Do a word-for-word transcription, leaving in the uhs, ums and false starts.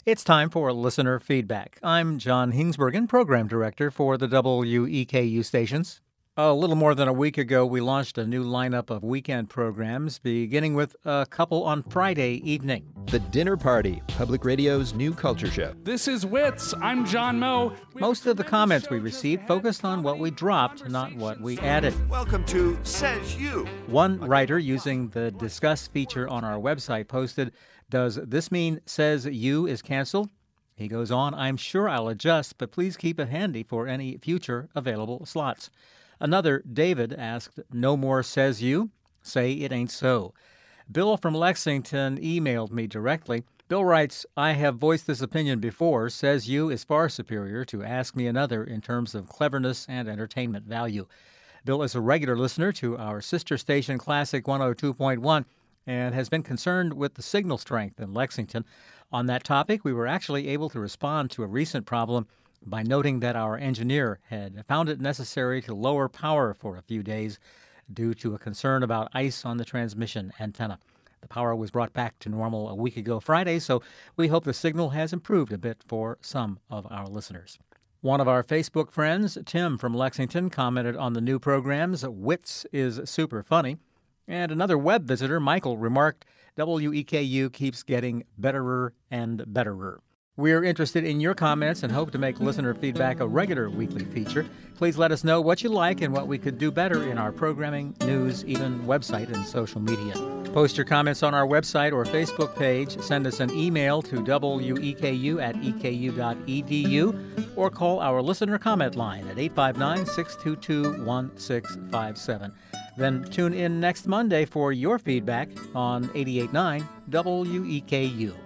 It's time for listener feedback. I'm John Hingsbergen, Program Director for the W E K U stations. A little more than a week ago, we launched a new lineup of weekend programs, beginning with a couple on Friday evening. The Dinner Party, Public Radio's new culture show. This is Wits. I'm John Moe. Most of the comments we received focused on what we dropped, not what we added. Welcome to Says You. One writer using the Discuss feature on our website posted, "Does this mean Says You is canceled?" He goes on, "I'm sure I'll adjust, but please keep it handy for any future available slots." Another, David, asked, "No more Says You? Say it ain't so." Bill from Lexington emailed me directly. Bill writes, "I have voiced this opinion before. Says You is far superior to Ask Me Another in terms of cleverness and entertainment value." Bill is a regular listener to our sister station Classic one oh two point one and has been concerned with the signal strength in Lexington. On that topic, we were actually able to respond to a recent problem by noting that our engineer had found it necessary to lower power for a few days due to a concern about ice on the transmission antenna. The power was brought back to normal a week ago Friday, so we hope the signal has improved a bit for some of our listeners. One of our Facebook friends, Tim from Lexington, commented on the new programs, "Wits is super funny." And another web visitor, Michael, remarked, "W E K U keeps getting betterer and betterer." We're interested in your comments and hope to make listener feedback a regular weekly feature. Please let us know what you like and what we could do better in our programming, news, even website and social media. Post your comments on our website or Facebook page. Send us an email to W E K U at E K U dot E D U or call our listener comment line at eight five nine, six two two, one six five seven. Then tune in next Monday for your feedback on eighty-eight point nine W E K U.